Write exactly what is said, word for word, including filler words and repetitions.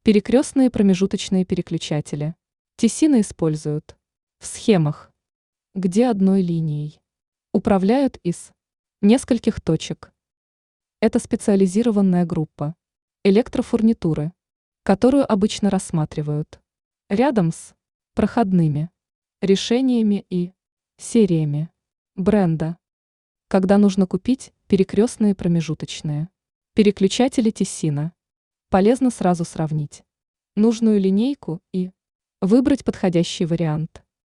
Перекрестные промежуточные переключатели. Тесины используют в схемах, где одной линией управляют из нескольких точек. Это специализированная группа электрофурнитуры, которую обычно рассматривают рядом с проходными решениями и сериями бренда, когда нужно купить перекрестные промежуточные переключатели Тесина. Полезно сразу сравнить нужную линейку и выбрать подходящий вариант.